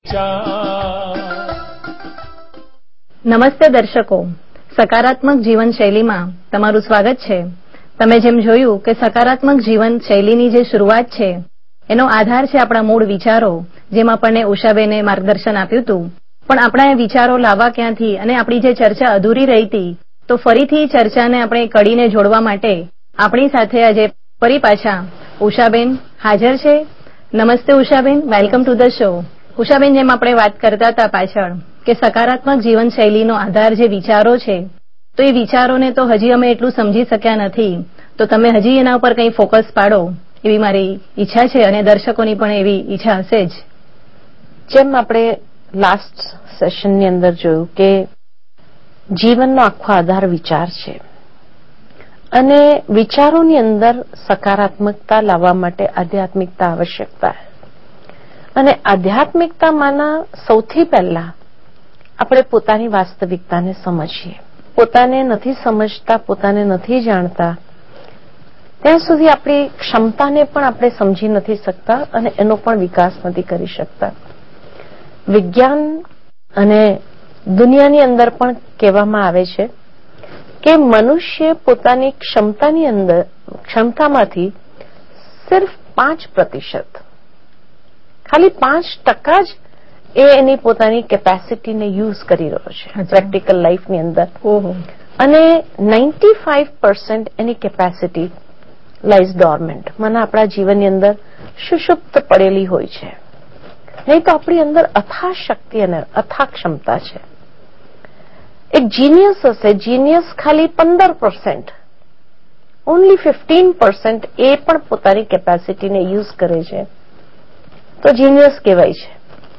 નમસ્તે દર્શકો, સકારાત્મક જીવનશૈલીમાં તમારું સ્વાગત છે. તમે જેમ જોયું કે સકારાત્મક જીવનશૈલીની જે શરૂઆત છે એનો આધાર છે આપણા મૂળ વિચારો, જેમ આપણને ઉષાબેને માર્ગદર્શન આપ્યું હતું. પણ આપણા એ વિચારો લાવવા ક્યાંથી અને આપણી જે ચર્ચા અધૂરી રહી હતી, તો ફરીથી ચર્ચાને આપણે કડીને જોડવા માટે આપણી સાથે આજે ફરી પાછા ઉષાબેન હાજર છે. નમસ્તે Ushaben, welcome to the show. Ushaben, જેમ આપણે વાત કરતા હતા પાછળ કે સકારાત્મક જીવનશૈલીનો આધાર જે વિચારો છે, તો એ વિચારોને તો હજી અમે એટલું સમજી શક્યા નથી, તો તમે હજી એના ઉપર કંઈ ફોકસ પાડો એવી મારી ઈચ્છા છે અને દર્શકોની પણ એવી ઈચ્છા હશે જ. જેમ આપણે લાસ્ટ સેશનની અંદર જોયું કે જીવનનો આખો આધાર વિચાર છે અને વિચારોની અંદર સકારાત્મકતા લાવવા માટે આધ્યાત્મિકતા આવશ્યકતા અને આધ્યાત્મિકતામાંના સૌથી પહેલા આપણે પોતાની વાસ્તવિકતાને સમજીએ. પોતાને નથી સમજતા, પોતાને નથી જાણતા ત્યાં સુધી આપણી ક્ષમતાને પણ આપણે સમજી નથી શકતા અને એનો પણ વિકાસ નથી કરી શકતા. વિજ્ઞાન અને દુનિયાની અંદર પણ કહેવામાં આવે છે કે મનુષ્ય પોતાની ક્ષમતામાંથી સિર્ફ 5%, ખાલી 5% જ એ એની પોતાની કેપેસિટીને યુઝ કરી રહ્યો છે પ્રેક્ટિકલ લાઈફની અંદર, અને 95% એની કેપેસિટી લાઈઝ ડોર્મેન્ટ, મને આપણા જીવનની અંદર સુષુપ્ત પડેલી હોય છે. નહીં તો આપણી અંદર અથા શક્તિ અને અથા ક્ષમતા છે. એક જીનિયસ હશે, જીનિયસ ખાલી 15%, ઓનલી 15% એ પણ પોતાની કેપેસિટીને યુઝ કરે છે તો જીનિયસ કહેવાય છે.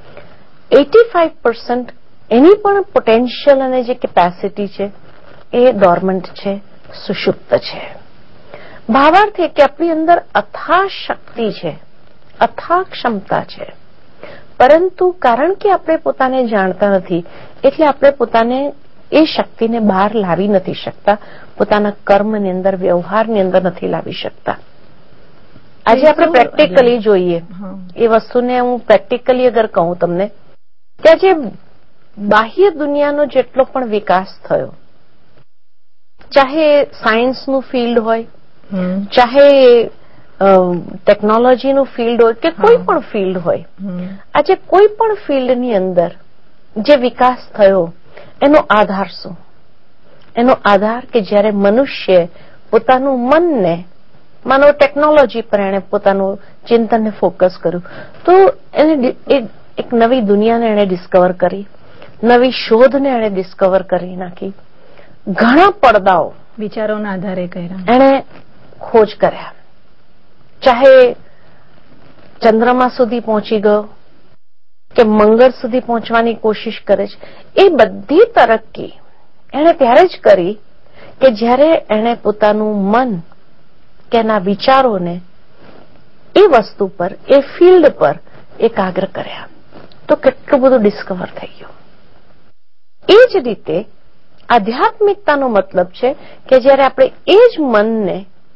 85% એની પણ પોટેન્શિયલ અને જે કેપેસિટી છે એ ડોર્મન્ટ છે, સુષુપ્ત છે. ભાવાર્થ કે આપણી અંદર અથા શક્તિ છે, અથા ક્ષમતા છે, પરંતુ કારણ કે આપણે પોતાને જાણતા નથી એટલે આપણે પોતાને એ શક્તિને બહાર લાવી નથી શકતા, પોતાના કર્મની અંદર, વ્યવહારની અંદર નથી લાવી શકતા. આજે આપણે પ્રેક્ટિકલી જોઈએ એ વસ્તુને, હું પ્રેક્ટિકલી અગર કહું તમને કે આજે બાહ્ય દુનિયાનો જેટલો પણ વિકાસ થયો, ચાહે સાયન્સનું ફિલ્ડ હોય, ચાહે ટેકનોલોજીનું ફિલ્ડ હોય કે કોઈ પણ ફિલ્ડ હોય, આજે કોઈ પણ ફિલ્ડની અંદર જે વિકાસ થયો એનો આધાર શું? એનો આધાર કે જ્યારે મનુષ્ય પોતાનું મનને, માનો ટેકનોલોજી પર એણે પોતાનું ચિંતનને ફોકસ કર્યું તો એને એક નવી દુનિયાને એણે ડિસ્કવર કરી, નવી શોધને એણે ડિસ્કવર કરી નાખી, ઘણા પડદાઓ વિચારોના આધારે કર્યા, એણે ખોજ કર્યા. ચાહે ચંદ્રમા સુધી પહોંચી ગયો કે મંગળ સુધી પહોંચવાની કોશિશ કરે છે, એ બધી તરક્કી એણે ત્યારે જ કરી કે જ્યારે એણે પોતાનું મન કે એના વિચારોને એ વસ્તુ પર, એ ફિલ્ડ પર એકાગ્ર કર્યા. તો કેટલું બધું ડિસ્કવર થઈ ગયું. એ જ રીતે આધ્યાત્મિકતાનો મતલબ છે કે જ્યારે આપણે એ જ મનને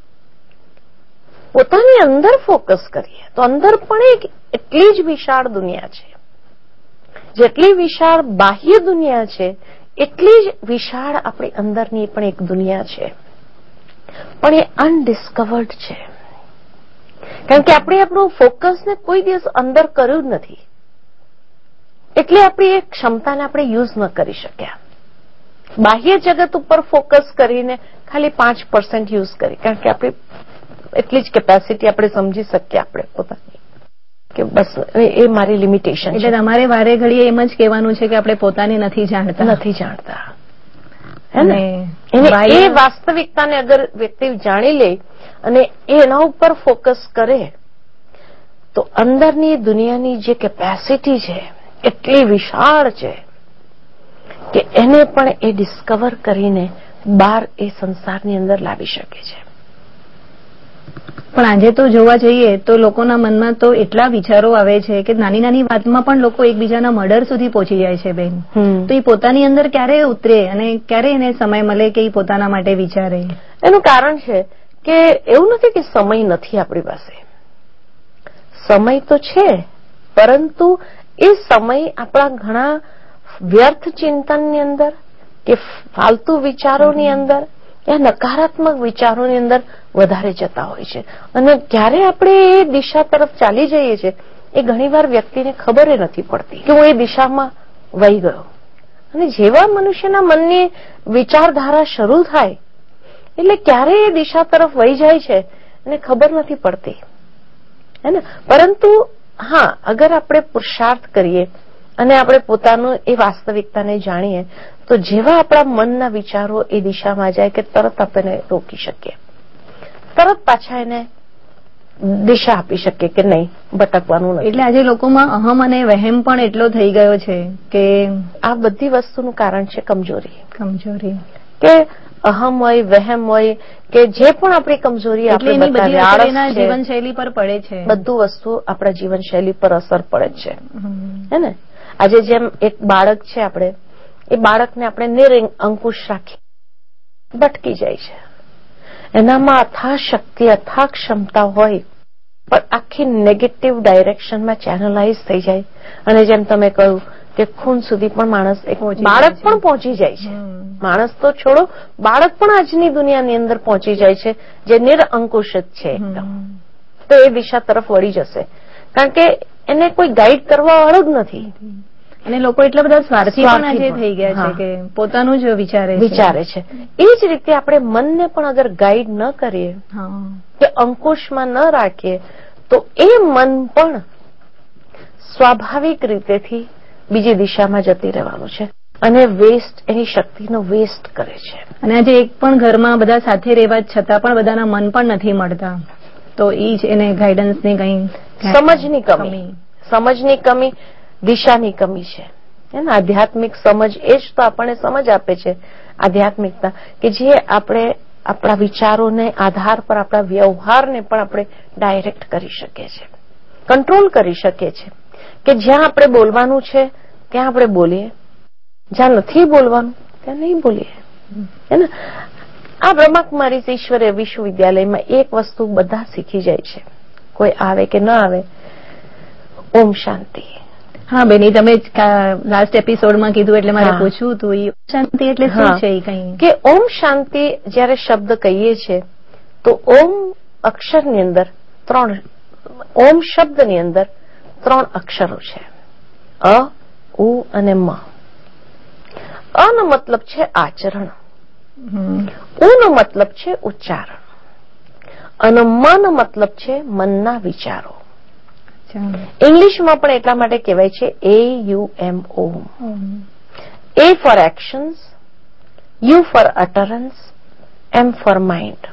પોતાની અંદર ફોકસ કરીએ તો અંદર પણ એટલી જ વિશાળ દુનિયા છે. જેટલી વિશાળ બાહ્ય દુનિયા છે એટલી જ વિશાળ આપણી અંદરની પણ એક દુનિયા છે, પણ એ અનડિસ્કવર્ડ છે. કારણ કે આપણે આપણું ફોકસને કોઈ દિવસ અંદર કર્યું જ નથી, એટલે આપણી એ ક્ષમતાને આપણે યુઝ ન કરી શક્યા. બાહ્ય જગત ઉપર ફોકસ કરીને ખાલી 5% યુઝ કરી, કારણ કે આપણે એટલી જ કેપેસિટી આપણે સમજી શકીએ આપણે પોતાની કે બસ એ મારી લિમિટેશન છે. એટલે તમારે વારે ઘડીએ એમ જ કહેવાનું છે કે આપણે પોતાને નથી જાણતા. અને એ વાસ્તવિકતાને અગર વ્યક્તિ જાણી લે અને એના ઉપર ફોકસ કરે તો અંદરની દુનિયાની જે કેપેસિટી છે એટલી વિશાળ છે કે એને પણ એ ડિસ્કવર કરીને બહાર એ સંસારની અંદર લાવી શકે છે. પણ આજે તો જોવા જઈએ તો લોકોના મનમાં તો એટલા વિચારો આવે છે કે નાની નાની વાતમાં પણ લોકો એકબીજાના મર્ડર સુધી પહોંચી જાય છે બેન. તો એ પોતાની અંદર ક્યારે ઉતરે અને ક્યારે એને સમય મળે કે એ પોતાના માટે વિચારે? એનું કારણ છે કે એવું નથી કે સમય નથી આપણી પાસે, સમય તો છે, પરંતુ એ સમય આપણા ઘણા વ્યર્થ ચિંતનની અંદર કે ફાલતુ વિચારોની અંદર યા નકારાત્મક વિચારોની અંદર વધારે જતા હોય છે. અને જ્યારે આપણે એ દિશા તરફ ચાલી જઈએ છીએ એ ઘણીવાર વ્યક્તિને ખબર નથી પડતી કે હું એ દિશામાં વહી ગયો. અને જેવા મનુષ્યના મનની વિચારધારા શરૂ થાય એટલે ક્યારે એ દિશા તરફ વહી જાય છે એને ખબર નથી પડતી, હે ને. પરંતુ હા, અગર આપણે પુરુષાર્થ કરીએ અને આપણે પોતાનું એ વાસ્તવિકતાને જાણીએ તો જેવા આપણા મનના વિચારો એ દિશામાં જાય કે તરત આપણે રોકી શકીએ, તરત પાછા એને દિશા આપી શકીએ કે નહીં, ભટકવાનું નથી. એટલે આજે લોકોમાં અહમ અને વહેમ પણ એટલો થઈ ગયો છે કે આ બધી વસ્તુનું કારણ છે કમજોરી. કે અહમ હોય, વહેમ હોય કે જે પણ આપણી કમજોરી આપણે બતાવીએ, જીવનશૈલી પર પડે છે. બધું વસ્તુ આપણા જીવનશૈલી પર અસર પડે છે, હે ને. આજે જેમ એક બાળક છે, આપણે એ બાળકને આપણે નિરંકુશ રાખી ભટકી જાય છે. એનામાં અથાગ શક્તિ, અથાગ ક્ષમતા હોય પણ આખી નેગેટિવ ડાયરેક્શનમાં ચેનલાઇઝ થઈ જાય. અને જેમ તમે કહ્યું કે ખૂન સુધી પણ બાળક પણ પહોંચી જાય છે. માણસ તો છોડો, બાળક પણ આજની દુનિયાની અંદર પહોંચી જાય છે જે નિરંકુશ જ છે એકદમ. તો એ દિશા તરફ વળી જશે કારણ કે એને કોઈ ગાઈડ કરવા વાળો જ નથી. અને લોકો એટલા બધા સ્વાર્થી પણ આજે થઈ ગયા છે કે પોતાનું જ વિચારે છે. એ જ રીતે આપણે મનને પણ અગર ગાઈડ ન કરીએ કે અંકુશમાં ન રાખીએ તો એ મન પણ સ્વાભાવિક રીતેથી બીજી દિશામાં જતી રહેવાનું છે અને એની શક્તિનો વેસ્ટ કરે છે. અને આજે એક પણ ઘરમાં બધા સાથે રહેવા છતાં પણ બધાના મન પણ નથી મળતા. તો એ જ એને ગાઈડન્સની કંઈ સમજની કમી, દિશાની કમી છે. આધ્યાત્મિક સમજ એ જ તો આપણને સમજ આપે છે, આધ્યાત્મિકતા, કે જે આપણે આપણા વિચારોને આધાર પર આપણા વ્યવહારને પણ આપણે ડાયરેક્ટ કરી શકીએ છીએ, કંટ્રોલ કરી શકીએ છીએ. કે જ્યાં આપણે બોલવાનું છે ત્યાં આપણે બોલીએ, જ્યાં નથી બોલવાનું ત્યાં નહીં બોલીએ, હે ને. આ બ્રહ્માકુમારી ઈશ્વરીય વિશ્વવિદ્યાલયમાં એક વસ્તુ બધા શીખી જાય છે, કોઈ આવે કે ન આવે, ઓમ શાંતિ. હા બેની, તમે લાસ્ટ એપિસોડમાં કીધું એટલે મારે પૂછવું હતું, શાંતિ એટલે શું છે? કઈ કે ઓમ શાંતિ જયારે શબ્દ કહીએ છીએ તો ઓમ અક્ષરની અંદર ઓમ શબ્દની અંદર 3 અક્ષરો છે, અ, ઉ અને મ. અ નો મતલબ છે આચરણ, ઉ નો મતલબ છે ઉચ્ચારણ અને મ નો મતલબ છે મનના વિચારો. ઇંગ્લિશમાં પણ એટલા માટે કહેવાય છે AUM, Om. A for actions, U for utterance, M for mind.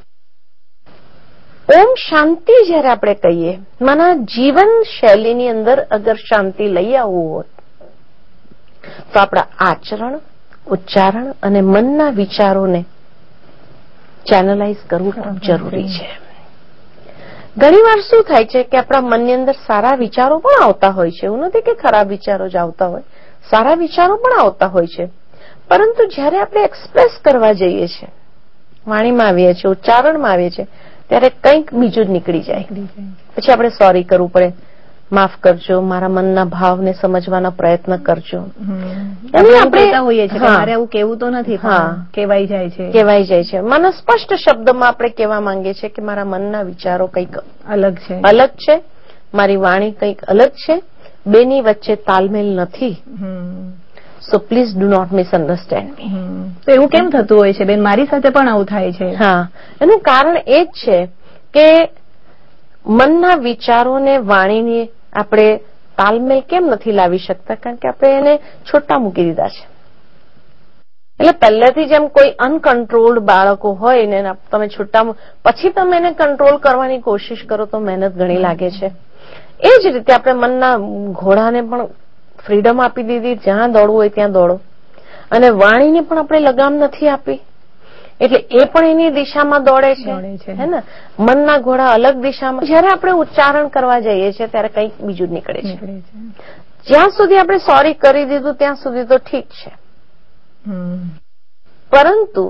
ઓમ શાંતિ જયારે આપણે કહીએ, માના જીવન શૈલીની અંદર અગર શાંતિ લઈ આવવું હોય તો આપણા આચરણ, ઉચ્ચારણ અને મનના વિચારોને ચેનલાઇઝ કરવું ખૂબ જરૂરી છે. ઘણીવાર શું થાય છે કે આપણા મનની અંદર સારા વિચારો પણ આવતા હોય છે, એવું નથી કે ખરાબ વિચારો જ આવતા હોય, સારા વિચારો પણ આવતા હોય છે. પરંતુ જ્યારે આપણે એક્સપ્રેસ કરવા જઈએ છીએ, વાણીમાં આવીએ છીએ, ઉચ્ચારણમાં આવીએ છીએ, ત્યારે કંઈક બીજું જ નીકળી જાય. પછી આપણે સોરી કરવું પડે, માફ કરજો, મારા મનના ભાવને સમજવાના પ્રયત્ન કરજો. આપણે હોઈએ છીએ મારે આવું કેવું તો નથી, કહેવાઈ જાય છે. મને સ્પષ્ટ શબ્દમાં આપણે કહેવા માંગીએ છીએ કે મારા મનના વિચારો કંઈક અલગ છે, મારી વાણી કંઈક અલગ છે, બેની વચ્ચે તાલમેલ નથી. So please do not misunderstand me. તો એવું કેમ થતું હોય છે બેન? મારી સાથે પણ આવું થાય છે. હા, એનું કારણ એ જ છે કે મનના વિચારોને વાણીની આપણે તાલમેલ કેમ નથી લાવી શકતા? કારણ કે આપણે એને છોટા મૂકી દીધા છે. એટલે પહેલેથી જેમ કોઈ અનકંટ્રોલ્ડ બાળકો હોય ને તમે છૂટા પછી તમે એને કંટ્રોલ કરવાની કોશિશ કરો તો મહેનત ઘણી લાગે છે. એ જ રીતે આપણે મનના ઘોડાને પણ ફ્રીડમ આપી દીધી, જ્યાં દોડવું હોય ત્યાં દોડો. અને વાણીને પણ આપણે લગામ નથી આપી એટલે એ પણ એની દિશામાં દોડે છે, હે ને. મનના ઘોડા અલગ દિશામાં. જયારે આપણે ઉચ્ચારણ કરવા જઈએ છીએ ત્યારે કંઈક બીજું જ નીકળે છે. જ્યાં સુધી આપણે સોરી કરી દીધું ત્યાં સુધી તો ઠીક છે, પરંતુ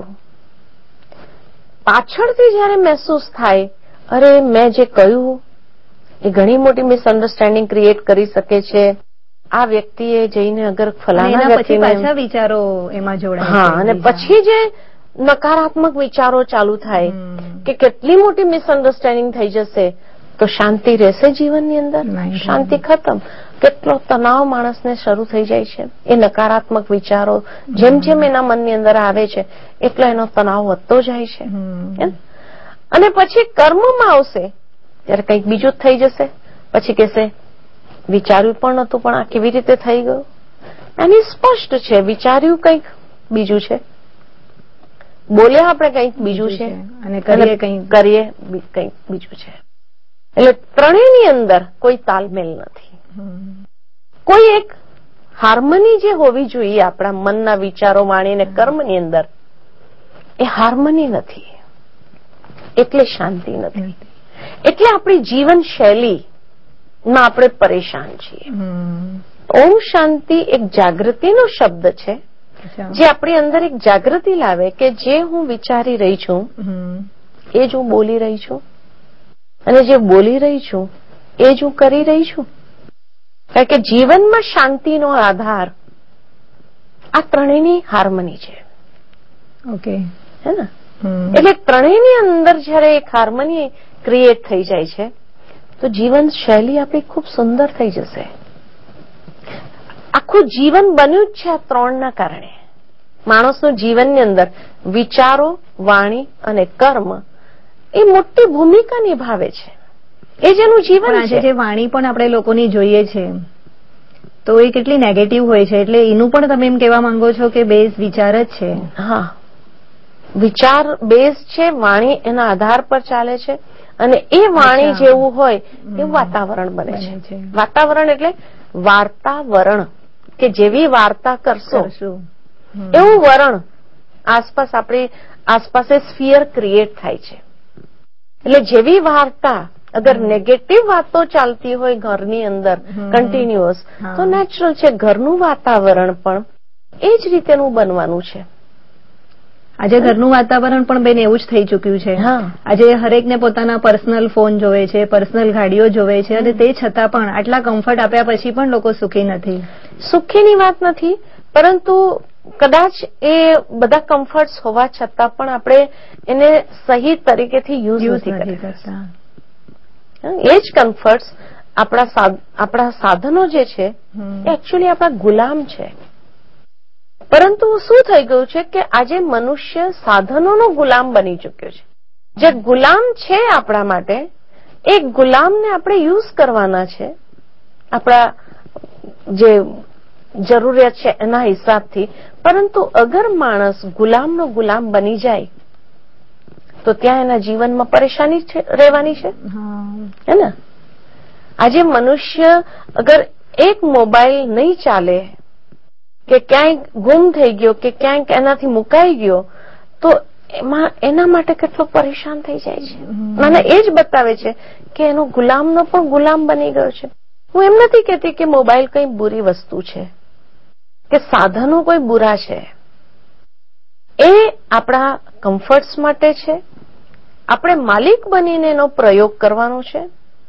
પાછળથી જયારે મહેસૂસ થાય, અરે મેં જે કહ્યું એ ઘણી મોટી મિસઅન્ડરસ્ટેન્ડિંગ ક્રિએટ કરી શકે છે, આ વ્યક્તિએ જઈને અગર અને ફલાણા એના પછી વ્યક્તિને પાછા વિચારો એમાં જોડાય હા, છે અને બીજા. પછી જે નકારાત્મક વિચારો ચાલુ થાય કે કેટલી મોટી મિસઅન્ડરસ્ટેન્ડિંગ થઈ જશે તો શાંતિ રહેશે જીવનની અંદર? નહીં. શાંતિ ખતમ. કેટલો તણાવ માણસને શરૂ થઈ જાય છે. એ નકારાત્મક વિચારો જેમ જેમ એના મનની અંદર આવે છે એટલો એનો તણાવ વધતો જાય છે. અને પછી કર્મમાં આવશે ત્યારે કંઈક બીજું જ થઈ જશે. પછી કહેશે વિચાર્યું પણ નહોતું પણ આ કેવી રીતે થઈ ગયું? એની સ્પષ્ટ છે, વિચાર્યું કંઈક બીજું છે, બોલ્યા આપણે કંઈક બીજું છે અને કરીએ કંઈક બીજું છે. એટલે ત્રણેયની અંદર કોઈ તાલમેલ નથી. કોઈ એક હાર્મની જે હોવી જોઈએ આપણા મનના વિચારો, વાણી અને કર્મની અંદર, એ હાર્મની નથી. એટલે શાંતિ નથી. એટલે આપણી જીવન શૈલીમાં આપણે પરેશાન છીએ. ઓમ શાંતિ એક જાગૃતિનો શબ્દ છે જે આપણી અંદર એક જાગૃતિ લાવે કે જે હું વિચારી રહી છું એ જ હું બોલી રહી છું અને જે બોલી રહી છું એ જ હું કરી રહી છું. કારણ કે જીવનમાં શાંતિનો આધાર આ ત્રણેયની હાર્મની છે. ઓકે, હે ને? એટલે ત્રણેયની અંદર જયારે એક હાર્મની ક્રિએટ થઈ જાય છે તો જીવન શૈલી આપણી ખૂબ સુંદર થઈ જશે. આખું જીવન બન્યું જ છે આ ત્રણના કારણે. માણસનું જીવનની અંદર વિચારો, વાણી અને કર્મ એ મોટી ભૂમિકા નિભાવે છે. એ જેનું જીવન છે. જે વાણી પણ આપણે લોકોની જોઈએ છે તો એ કેટલી નેગેટિવ હોય છે. એટલે એનું પણ તમે એમ કહેવા માંગો છો કે બેઝ વિચાર જ છે? હા, વિચાર બેઝ છે, વાણી એના આધાર પર ચાલે છે અને એ વાણી જેવું હોય એવું વાતાવરણ બને છે. વાતાવરણ એટલે વાર્તાવરણ, કે જેવી વાર્તા કરશો એવું વરણ આસપાસ આપણી આસપાસ સ્ફિયર ક્રિએટ થાય છે. એટલે જેવી વાર્તા અગર નેગેટિવ વાતો ચાલતી હોય ઘરની અંદર કન્ટિન્યુઅસ તો નેચરલ છે ઘરનું વાતાવરણ પણ એ જ રીતેનું બનવાનું છે. આજે ઘરનું વાતાવરણ પણ બેન એવું જ થઈ ચૂક્યું છે. આજે હરેકને પોતાના પર્સનલ ફોન જોવે છે, પર્સનલ ગાડીઓ જોવે છે અને તે છતાં પણ આટલા કમ્ફર્ટ આપ્યા પછી પણ લોકો સુખી નથી. સુખીની વાત નથી, પરંતુ કદાચ એ બધા કમ્ફર્ટ્સ હોવા છતાં પણ આપણે એને સહી તરીકેથી યુઝ નથી કરતા. એ જ કમ્ફર્ટ્સ આપણા સાધનો જે છે એ એકચ્યુઅલી આપણા ગુલામ છે. પરંતુ શું થઈ ગયું છે કે આજે મનુષ્ય સાધનોનો ગુલામ બની ચૂક્યો છે. જે ગુલામ છે આપણા માટે એ ગુલામને આપણે યુઝ કરવાના છે આપણા જે જરૂરિયાત છે એના હિસાબથી. પરંતુ અગર માણસ ગુલામનો ગુલામ બની જાય તો ત્યાં એના જીવનમાં પરેશાની રહેવાની છે. હે ને? આજે મનુષ્ય અગર એક મોબાઈલ નહીં ચાલે કે ક્યાંક ગુમ થઈ ગયો કે ક્યાંક એનાથી મુકાઈ ગયો તો એના માટે કેટલો પરેશાન થઈ જાય છે. મને એ જ બતાવે છે કે એનો ગુલામનો પણ ગુલામ બની ગયો છે. હું એમ નથી કહેતી કે મોબાઈલ કઈ બુરી વસ્તુ છે કે સાધનો કોઈ બુરા છે. એ આપણા કમ્ફર્ટ્સ માટે છે. આપણે માલિક બનીને એનો પ્રયોગ કરવાનો છે.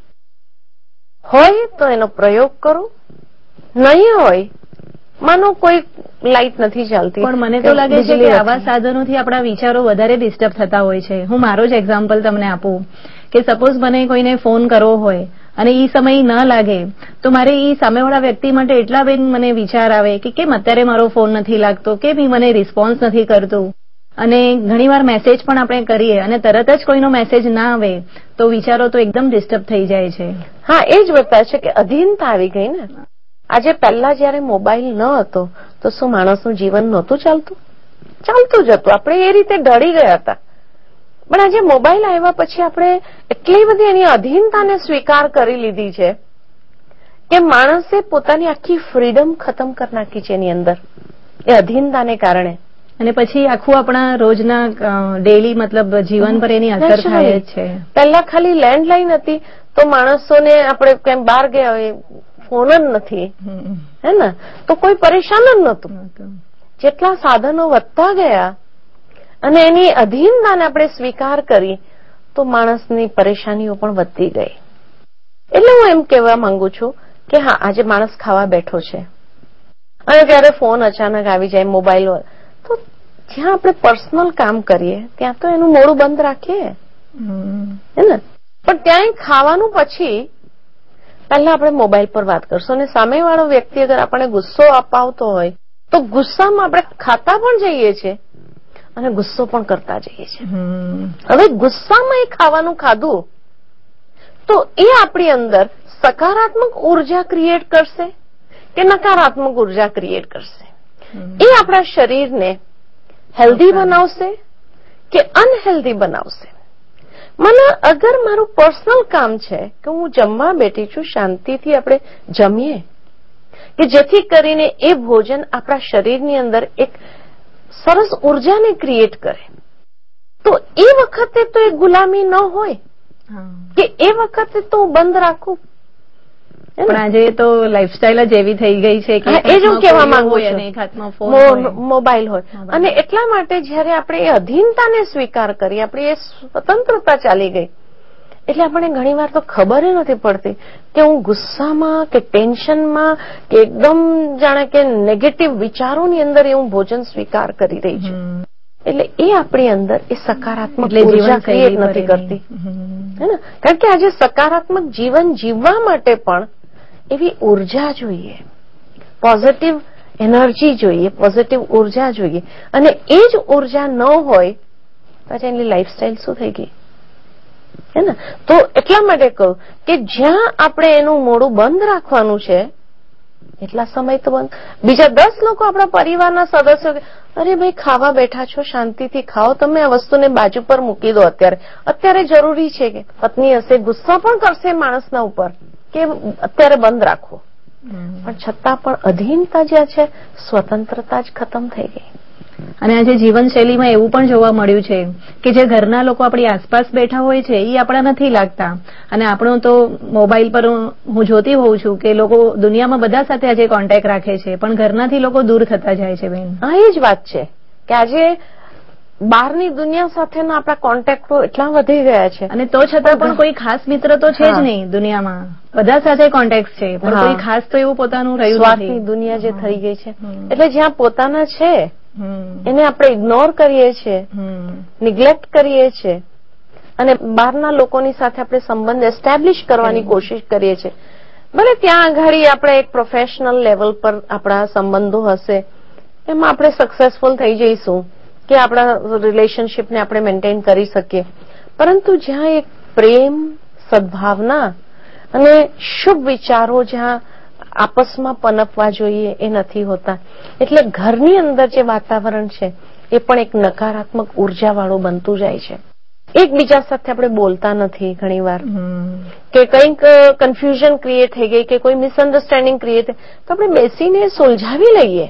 હોય તો એનો પ્રયોગ કરો, નહીં હોય માનો કોઈ લાઈટ નથી ચાલતી પણ મને તો લાગે છે કે આવા સાધનોથી આપણા વિચારો વધારે ડિસ્ટર્બ થતા હોય છે. હું મારો જ એક્ઝામ્પલ તમને આપું કે સપોઝ મને કોઈને ફોન કરવો હોય અને એ સમય ન લાગે તો મારે એ સામેવાળા વ્યક્તિ માટે એટલા બેન મને વિચાર આવે કે કેમ અત્યારે મારો ફોન નથી લાગતો, કેમ એ મને રિસ્પોન્સ નથી કરતું. અને ઘણીવાર મેસેજ પણ આપણે કરીએ અને તરત જ કોઈનો મેસેજ ના આવે તો વિચારો તો એકદમ ડિસ્ટર્બ થઈ જાય છે. હા, એ જ બતાવે છે કે અધીનતા આવી ગઈ ને. આજે પહેલા જયારે મોબાઈલ ન હતો તો શું માણસનું જીવન નહોતું ચાલતું? ચાલતું જ હતું. આપણે એ રીતે ઢળી ગયા હતા. પણ આજે મોબાઈલ આવ્યા પછી આપણે એટલી બધી એની અધીનતાને સ્વીકાર કરી લીધી છે કે માણસે પોતાની આખી ફ્રીડમ ખતમ કરી નાખી છે એની અંદર એ અધીનતાને કારણે. અને પછી આખું આપણા રોજના ડેલી મતલબ જીવન પર એની અસર થાય જ છે. પહેલા ખાલી લેન્ડલાઈન હતી તો માણસોને આપણે કેમ બહાર ગયા હોય ફોન જ નથી, હે ને, તો કોઈ પરેશાન જ નહોતું. જેટલા સાધનો વધતા ગયા અને એની અધીનતાને આપણે સ્વીકાર કરી તો માણસની પરેશાનીઓ પણ વધતી ગઈ. એટલે હું એમ કહેવા માંગુ છું કે હા આજે માણસ ખાવા બેઠો છે અને ત્યારે ફોન અચાનક આવી જાય, મોબાઈલ હોય, તો જ્યાં આપણે પર્સનલ કામ કરીએ ત્યાં તો એનું મોડું બંધ રાખીએ હે ને. પણ ત્યાં ખાવાનું પછી પહેલા આપણે મોબાઈલ પર વાત કરશું અને સામેવાળો વ્યક્તિ અગર આપણે ગુસ્સો અપાવતો હોય તો ગુસ્સામાં આપણે ખાતા પણ જઈએ છીએ અને ગુસ્સો પણ કરતા જઈએ છીએ. હવે ગુસ્સામાં એ ખાવાનું ખાધું તો એ આપણી અંદર સકારાત્મક ઉર્જા ક્રિએટ કરશે કે નકારાત્મક ઉર્જા ક્રિએટ કરશે? એ આપણા શરીરને હેલ્ધી બનાવશે કે અનહેલ્ધી બનાવશે? મને અગર મારું પર્સનલ કામ છે કે હું જમવા બેઠી છું, શાંતિથી આપણે જમીએ કે જેથી કરીને એ ભોજન આપણા શરીરની અંદર એક સરસ ઉર્જાને ક્રિએટ કરે, તો એ વખતે તો એ ગુલામી ન હોય કે એ વખતે તો હું બંધ રાખું. પણ આજે તો લાઈફસ્ટાઈલ જ એવી થઈ ગઈ છે કે એ જ હું કહેવા માંગુ છું, મોબાઈલ હોય. અને એટલા માટે જયારે આપણે એ અધીનતાને સ્વીકાર કરી, આપણી એ સ્વતંત્રતા ચાલી ગઈ, એટલે આપણને ઘણી વાર તો ખબર નથી પડતી કે હું ગુસ્સામાં કે ટેન્શનમાં કે એકદમ જાણે કે નેગેટિવ વિચારોની અંદર હું ભોજન સ્વીકાર કરી રહી છું. એટલે એ આપણી અંદર એ સકારાત્મક ઉર્જા ક્રિએટ નથી કરતી, હે ને. કારણ કે આજે સકારાત્મક જીવન જીવવા માટે પણ એવી ઉર્જા જોઈએ, પોઝિટિવ એનર્જી જોઈએ, પોઝિટિવ ઉર્જા જોઈએ. અને એ જ ઉર્જા ન હોય પછી એની લાઈફસ્ટાઈલ શું થઈ ગઈ, હે ને. તો એટલા માટે કહું કે જ્યાં આપણે એનું મોડું બંધ રાખવાનું છે એટલા સમય તો બંધ. બીજા 10 લોકો આપણા પરિવારના સદસ્યો અરે ભાઈ ખાવા બેઠા છો, શાંતિથી ખાઓ, તમે આ વસ્તુને બાજુ પર મૂકી દો. અત્યારે જરૂરી છે કે પત્ની હશે, ગુસ્સો પણ કરશે માણસના ઉપર કે અત્યારે બંધ રાખો, પણ છતાં પણ અધીનતા જે છે, સ્વતંત્રતા જ ખતમ થઈ ગઈ. અને આજે જીવનશૈલીમાં એવું પણ જોવા મળ્યું છે કે જે ઘરના લોકો આપણી આસપાસ બેઠા હોય છે એ આપણા નથી લાગતા, અને આપણો તો મોબાઈલ પર હું જોતી હોઉં છું કે લોકો દુનિયામાં બધા સાથે આજે કોન્ટેક્ટ રાખે છે, પણ ઘરનાથી લોકો દૂર થતા જાય છે. બેન, હા, એ જ વાત છે કે આજે બહારની દુનિયા સાથેના આપણા કોન્ટેક્ટો એટલા વધી ગયા છે. અને તો છતાં પણ કોઈ ખાસ મિત્ર તો છે જ નહીં દુનિયામાં, બધા સાથે કોન્ટેક્ટ છે, પણ કોઈ ખાસ તો એવું પોતાનું રહ્યું નથી. સ્વાર્થની દુનિયા જે થઈ ગઈ છે, એટલે જ્યાં પોતાના છે એને આપણે ઇગ્નોર કરીએ છીએ, નિગ્લેક્ટ કરીએ છીએ અને બહારના લોકોની સાથે આપણે સંબંધ એસ્ટેબ્લિશ કરવાની કોશિશ કરીએ છીએ. ભલે ત્યાં આગળ આપણે એક પ્રોફેશનલ લેવલ પર આપણા સંબંધો હશે, એમાં આપણે સક્સેસફુલ થઈ જઈશું કે આપણા રિલેશનશીપને આપણે મેન્ટેન કરી શકીએ, પરંતુ જ્યાં એક પ્રેમ, સદભાવના અને શુભ વિચારો જ્યાં આપસમાં પનપવા જોઈએ એ નથી હોતા. એટલે ઘરની અંદર જે વાતાવરણ છે એ પણ એક નકારાત્મક ઉર્જાવાળું બનતું જાય છે. એકબીજા સાથે આપણે બોલતા નથી ઘણીવાર, કે કંઈક કન્ફ્યુઝન ક્રિએટ થઈ ગઈ કે કોઈ મિસઅન્ડરસ્ટેન્ડિંગ ક્રિએટ થઈ, તો આપણે બેસીને સુલઝાવી લઈએ.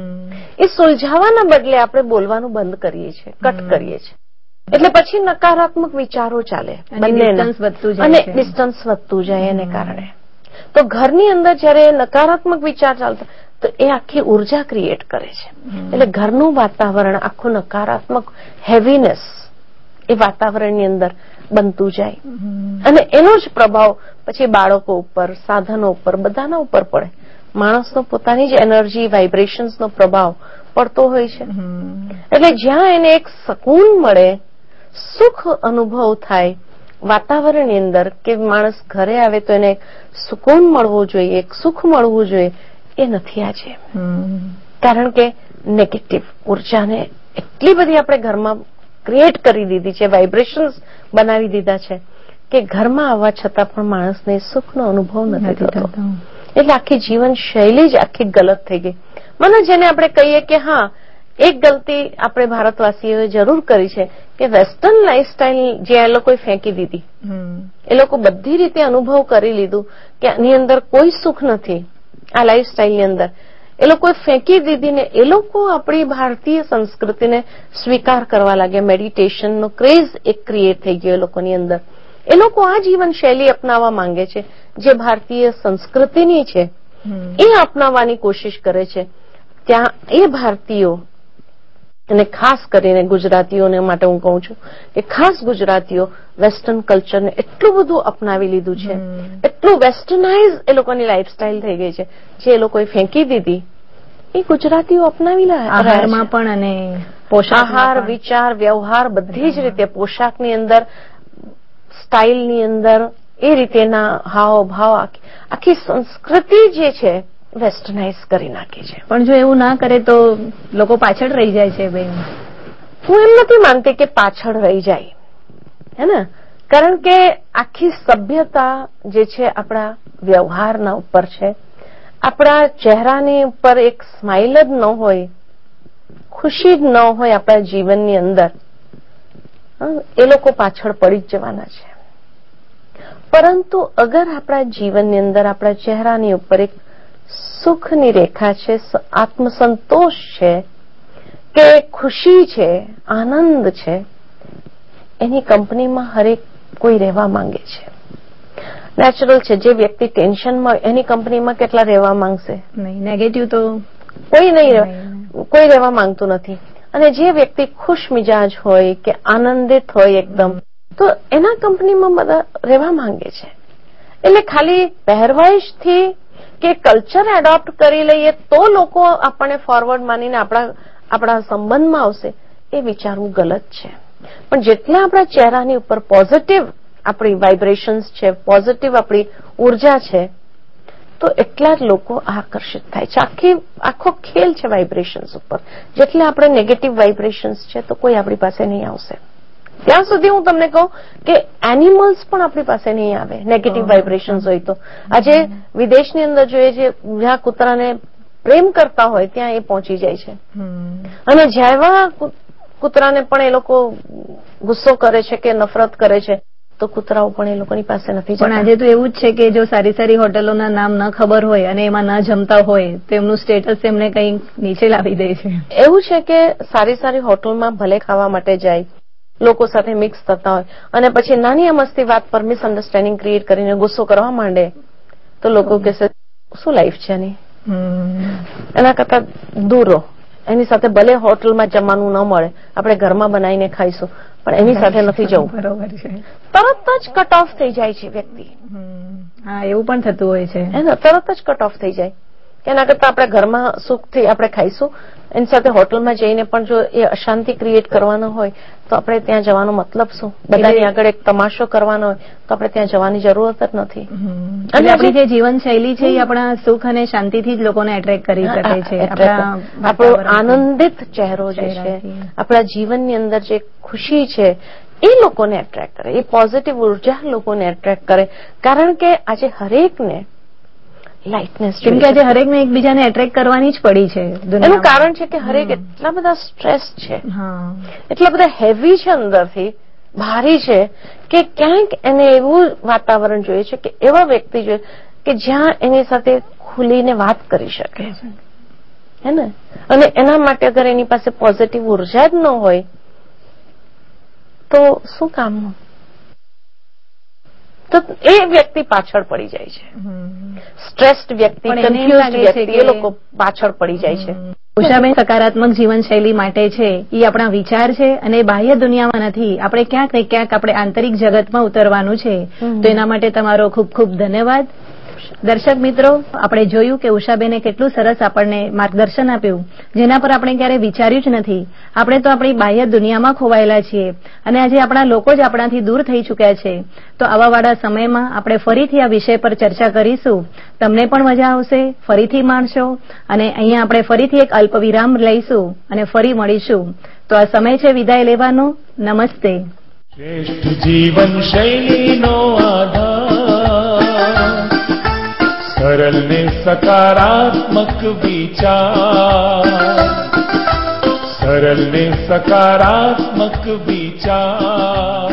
એ સુલઝાવાના બદલે આપણે બોલવાનું બંધ કરીએ છીએ, કટ કરીએ છીએ. એટલે પછી નકારાત્મક વિચારો ચાલે બંનેના અને ડિસ્ટન્સ વધતું જાય. એને કારણે તો ઘરની અંદર જયારે નકારાત્મક વિચાર ચાલતા તો એ આખી ઉર્જા ક્રિએટ કરે છે. એટલે ઘરનું વાતાવરણ આખું નકારાત્મક હેવીનેસ એ વાતાવરણની અંદર બનતું જાય અને એનો જ પ્રભાવ પછી બાળકો ઉપર, સાધનો ઉપર, બધાના ઉપર પડે. માણસનો પોતાની જ એનર્જી, વાઇબ્રેશન્સનો પ્રભાવ પડતો હોય છે. એટલે જ્યાં એને એક શકૂન મળે, સુખ અનુભવ થાય વાતાવરણની અંદર, કે માણસ ઘરે આવે તો એને સુકૂન મળવો જોઈએ, એક સુખ મળવું જોઈએ, એ નથી આજે. કારણ કે નેગેટિવ ઉર્જાને એટલી બધી આપણે ઘરમાં ક્રિએટ કરી દીધી છે, વાઇબ્રેશન્સ બનાવી દીધા છે કે ઘરમાં આવવા છતાં પણ માણસને સુખનો અનુભવ નથી થતો. એટલે આખી જીવન શૈલી જ આખી ગલત થઈ ગઈ. મને જેને આપણે કહીએ કે હા, એક ગલતી આપણે ભારતવાસીઓએ જરૂર કરી છે કે વેસ્ટર્ન લાઈફસ્ટાઈલ જે એ લોકોએ ફેંકી દીધી. એ લોકો બધી રીતે અનુભવ કરી લીધું કે આની અંદર કોઈ સુખ નથી, આ લાઈફસ્ટાઈલની અંદર. એ લોકોએ ફેંકી દીધી ને એ લોકો આપણી ભારતીય સંસ્કૃતિને સ્વીકાર કરવા લાગ્યા. મેડિટેશનનો ક્રેઝ એક ક્રિએટ થઈ ગયો એ લોકોની અંદર. એ લોકો આ જીવન શૈલી અપનાવવા માંગે છે જે ભારતીય સંસ્કૃતિની છે, એ અપનાવવાની કોશિશ કરે છે. ત્યાં એ ભારતીયો અને ખાસ કરીને ગુજરાતીઓને માટે હું કહું છું કે ખાસ ગુજરાતીઓ વેસ્ટર્ન કલ્ચરને એટલું બધું અપનાવી લીધું છે, એટલું વેસ્ટર્નાઇઝ એ લોકોની લાઈફસ્ટાઈલ થઈ ગઈ છે, જે એ લોકોએ ફેંકી દીધી એ ગુજરાતીઓ અપનાવી આહારમાં પણ અને આહાર, વિચાર, વ્યવહાર બધી જ રીતે, પોશાકની અંદર, સ્ટાઇલની અંદર, એ રીતેના હાવભાવ, આખી સંસ્કૃતિ જે છે વેસ્ટર્નાઇઝ કરી નાખી છે. પણ જો એવું ના કરે તો લોકો પાછળ રહી જાય છે બેન. હું એમ નથી માનતી કે પાછળ રહી જાય, હે ને, કારણ કે આખી સભ્યતા જે છે આપણા વ્યવહારના ઉપર છે. આપણા ચહેરાની ઉપર એક સ્માઇલ જ ન હોય, ખુશી જ ન હોય આપણા જીવનની અંદર, એ લોકો પાછળ પડી જ જવાના છે. પરંતુ અગર આપણા જીવનની અંદર આપણા ચહેરાની ઉપર એક સુખની રેખા છે, આત્મસંતોષ છે, કે ખુશી છે, આનંદ છે, એની કંપનીમાં હરેક કોઈ રહેવા માંગે છે. નેચરલ છે, જે વ્યક્તિ ટેન્શનમાં એની કંપનીમાં કેટલા રહેવા માંગશે? નહીં. નેગેટિવ તો કોઈ રહેવા માંગતું નથી. અને જે વ્યક્તિ ખુશ મિજાજ હોય કે આનંદિત હોય એકદમ, તો એના કંપનીમાં બધા રહેવા માંગે છે. એટલે ખાલી પહેરવાઈશથી કે કલ્ચર એડોપ્ટ કરી લઈએ તો લોકો આપણને ફોરવર્ડ માનીને આપણા સંબંધમાં આવશે, એ વિચારવું ગલત છે. પણ જેટલા આપણા ચહેરાની ઉપર પોઝિટિવ આપણી વાઇબ્રેશન્સ છે, પોઝિટિવ આપણી ઉર્જા છે, તો એટલા જ લોકો આકર્ષિત થાય છે. આખો ખેલ છે વાઇબ્રેશન્સ ઉપર. જેટલા આપણે નેગેટિવ વાઇબ્રેશન્સ છે તો કોઈ આપણી પાસે નહીં આવશે. ત્યાં સુધી હું તમને કહું કે એનિમલ્સ પણ આપણી પાસે નહીં આવે નેગેટિવ વાઇબ્રેશન્સ હોય તો. આજે વિદેશની અંદર જોઈએ છે, જ્યાં કૂતરાને પ્રેમ કરતા હોય ત્યાં એ પહોંચી જાય છે, અને જેવા કૂતરાને પણ એ લોકો ગુસ્સો કરે છે કે નફરત કરે છે તો કૂતરાઓ પણ એ લોકોની પાસે નથી જતા. પણ આજે તો એવું જ છે કે જો સારી સારી હોટલોના નામ ન ખબર હોય અને એમાં ન જમતા હોય તો એમનું સ્ટેટસ એમને કંઈક નીચે લાવી દે છે. એવું છે કે સારી સારી હોટલમાં ભલે ખાવા માટે જાય, લોકો સાથે મિક્સ થતા હોય અને પછી નાની અમસ્તી વાત પર મિસઅન્ડરસ્ટેન્ડિંગ ક્રિએટ કરીને ગુસ્સો કરવા માંડે તો લોકો કહેશે શું લાઈફ છે એની, એના કરતા દૂર રહો. એની સાથે ભલે હોટલમાં જમવાનું ન મળે, આપણે ઘરમાં બનાવીને ખાઈશું, પણ એની સાથે નથી જવું. બરોબર છે. તરત જ કટ ઓફ થઈ જાય છે વ્યક્તિ. હા, એવું પણ થતું હોય છે. તરત જ કટ ઓફ થઈ જાય. એના કરતા આપણે ઘરમાં સુખથી આપણે ખાઈશું, એની સાથે હોટલમાં જઈને પણ જો એ અશાંતિ ક્રિએટ કરવાનો હોય તો આપણે ત્યાં જવાનો મતલબ શું? બધાની આગળ એક તમાશો કરવાનો હોય તો આપણે ત્યાં જવાની જરૂરત જ નથી. અને આપણી જે જીવનશૈલી છે એ આપણા સુખ અને શાંતિથી જ લોકોને એટ્રેક્ટ કરી શકે છે. આપણો આનંદિત ચહેરો જે છે, આપણા જીવનની અંદર જે ખુશી છે એ લોકોને એટ્રેક્ટ કરે, એ પોઝિટિવ ઉર્જા લોકોને એટ્રેક્ટ કરે. કારણ કે આજે હરેકને લાઇટનેસ, કેમ કે આજે હરેકને એકબીજાને એટ્રેક્ટ કરવાની જ પડી છે. એનું કારણ છે કે હરેક એટલા બધા સ્ટ્રેસ છે, એટલા બધા હેવી છે, અંદરથી ભારી છે કે ક્યાંક એને એવું વાતાવરણ જોઈએ છે કે એવા વ્યક્તિ જોઈએ કે જ્યાં એની સાથે ખુલીને વાત કરી શકે, હે ને. અને એના માટે અગર એની પાસે પોઝિટિવ ઉર્જા જ ન હોય તો શું કામનું? તો એ વ્યક્તિ પાછળ પડી જાય છે. સ્ટ્રેસ્ડ વ્યક્તિ, કન્ફ્યુઝડ વ્યક્તિ, એ લોકો પાછળ પડી જાય છે. ઉષાબેન, સકારાત્મક જીવનશૈલી માટે છે એ આપણા વિચાર છે અને બાહ્ય દુનિયામાં નથી. આપણે ક્યાંક ને ક્યાંક આપણે આંતરિક જગતમાં ઉતરવાનું છે. તો એના માટે તમારો ખૂબ ખૂબ ધન્યવાદ. દર્શક મિત્રો, આપણે જોયું કે ઉષાબેને કેટલું સરસ આપણને માર્ગદર્શન આપ્યું, જેના પર આપણે ક્યારેય વિચાર્યું જ નથી. આપણે તો આપણી બાહ્ય દુનિયામાં ખોવાયેલા છીએ અને આજે આપણા લોકો જ આપણાથી દૂર થઈ ચૂક્યા છે. તો આવાવાળા સમયમાં આપણે ફરીથી આ વિષય પર ચર્ચા કરીશું. તમને પણ મજા આવશે, ફરીથી માણશો અને અહીંયા આપણે ફરીથી એક અલ્પ વિરામ લઈશું અને ફરી મળીશું. તો આ સમય છે વિદાય લેવાનો. નમસ્તે. શ્રેષ્ઠ જીવન શૈલીનો આધાર, સરળ ને સકારાત્મક વિચાર, સરળ ને સકારાત્મક વિચાર.